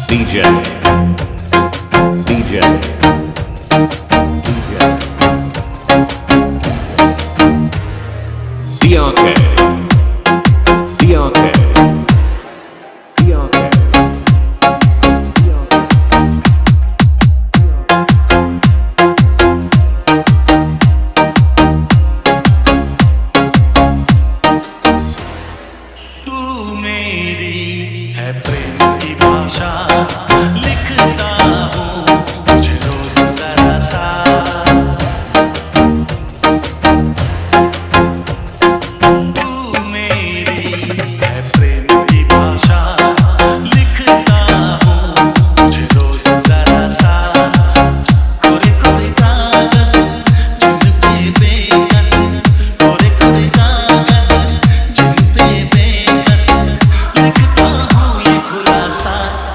DJ, DJ, DJ, DRK, DRK, DRK. तू मेरी है प्रेम की भाषा, लिखता हूँ तुझे रोज जरा सा। तू मेरी है प्रेम की भाषा, लिखता हूँ तुझे रोज जरा सा। कोरे कोरे कागज जिन पे बेकस, कोरे कोरे कागज जिन पे बेकस, लिखता हूँ ये खुलासा।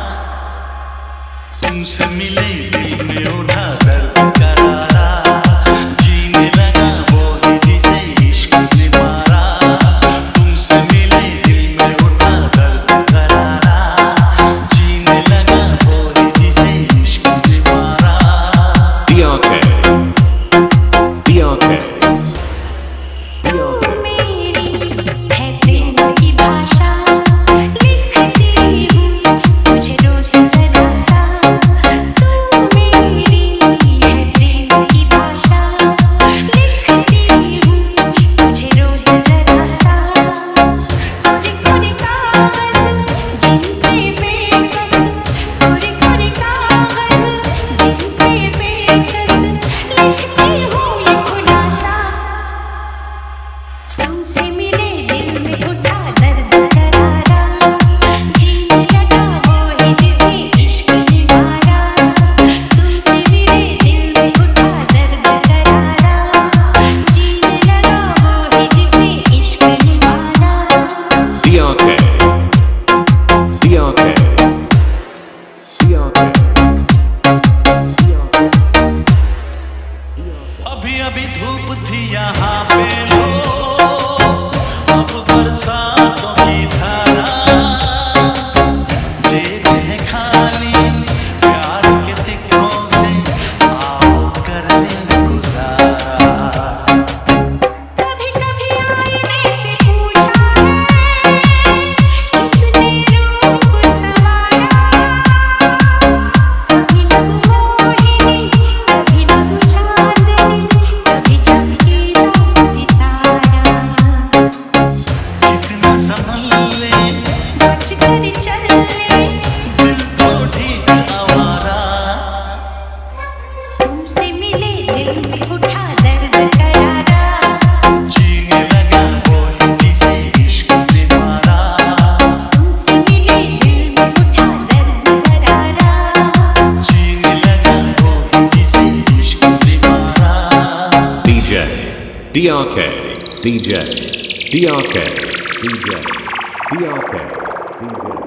तुमसे मिले दिल में उठा दर्द करारा, जीने लगा वो ही जिसे इश्क ने मारा। तुमसे मिले दिल में उठा दर्द करारा, जीने लगा वो ही जिसे इश्क ने मारा। DRK, DRK, DRK. मेरी है प्रेम की भाषा, लिखती हूँ तुझे रोज जरा सा। तू मेरी है प्रेम की भाषा, लिखती हूँ तुझे रोज जरा सा। कोरे कोरे कागज जिन पे बेकस, कोरे कोरे कागज जिन पे बेकस, लिखती हूँ ये खुलासा। तुमसे मिले दिल में उठा दर्द करारा, जीने लगा वो ही जिसे इश्क ने मारा। तुमसे मिले दिल में उठा दर्द करारा, जीने लगा वो ही जिसे इश्क ने मारा। DRK, DRK, DRK, DRK. अभी अभी धूप थी यहाँ पे लो, अब बरसातों की धारा। जेब है खाली प्यार के सिक्कों से, आओ कर ले गुजारा। कभी कभी आईने से पूछा है, किसने रूप संवारा। कभी लगू मोहिनी, कभी लगू चांदनी, कभी चमके वो सितारा। कितना संभल ले, बच कर चल ले, दिल तो ठीक आवारा। तुमसे मिले दिल में उठा दर्द करारा। जीने लगा वो ही जिसे इश्क ने मारा। तुमसे मिले दिल में उठा दर्द करारा। जीने लगा वो ही जिसे इश्क ने मारा। DJ, DRK, DJ, DRK, DJ, DRK, DJ.